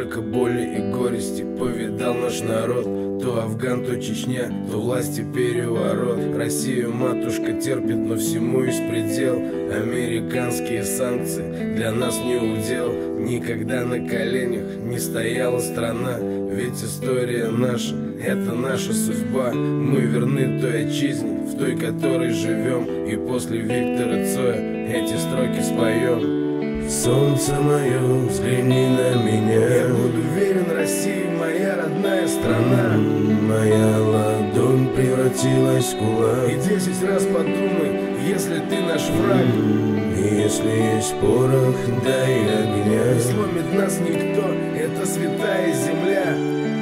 Сколько боли и горести повидал наш народ. То Афган, то Чечня, то власти переворот. Россию матушка терпит, но всему есть предел. Американские санкции для нас не удел. Никогда на коленях не стояла страна. Ведь история наша, это наша судьба. Мы верны той отчизне, в той, которой живем. И после Виктора Цоя эти строки споем. Солнце мое, взгляни на меня. Я буду верен России, моя родная страна. Моя ладонь превратилась в кулак. И 10 раз подумай, если ты наш враг. И если есть порох, дай огня. Не сломит нас никто, это святая земля.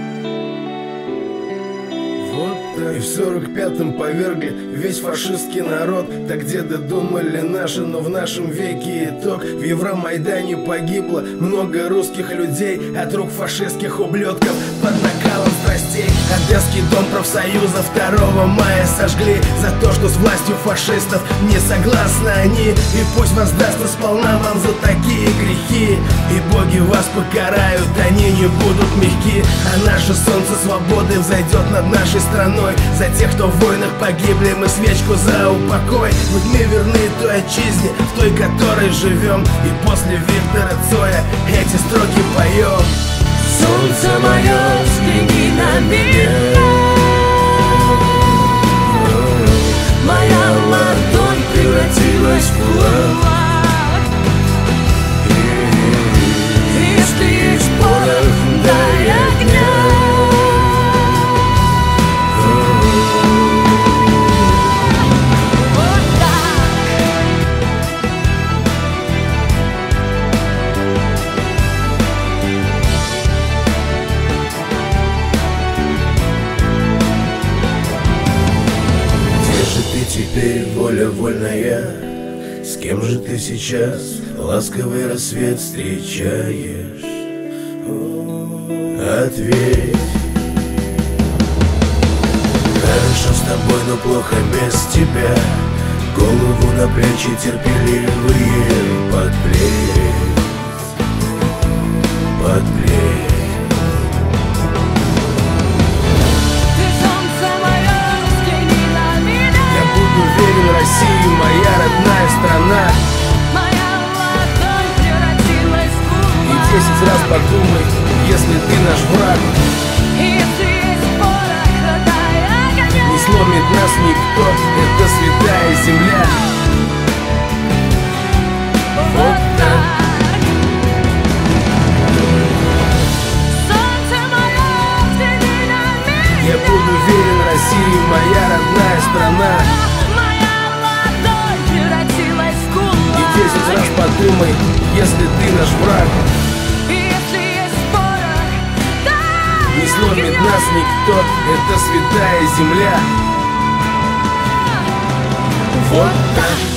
И в 45-м повергли весь фашистский народ. Так деды думали наши, но в нашем веке итог. В Евромайдане погибло много русских людей от рук фашистских ублюдков под накалом страстей. Одесский дом профсоюза 2 мая сожгли за то, что с властью фашистов не согласны они. И пусть воздастся сполна вам за такие грехи. И боги вас покарают, они не будут мягки. А наше солнце свободы взойдет над нашей страной. За тех, кто в войнах погибли, мы свечку за упокой. Ведь мы верны той отчизне, в той, которой живем. И после Виктора Цоя эти строки поем. Солнце мое, взгляни на меня. Моя ладонь превратилась в кулак. Если есть порох, дай огня. Теперь воля вольная, с кем же ты сейчас ласковый рассвет встречаешь? Ответь. Хорошо с тобой, но плохо без тебя. Голову на плечи терпеливые подплеть. Россия, моя родная страна. Моя ладонь превратилась в кулак. И 10 раз подумай, если ты наш враг. Если есть порох, дай огня. Не сломит нас никто, это святая земля. Вот так. Солнце мое, взгляни на меня. Я буду верен России, моя родная страна. 10 раз подумай, если ты наш враг. Если есть порох, дай не сломит огня. нас никто, это святая земля. Вот так.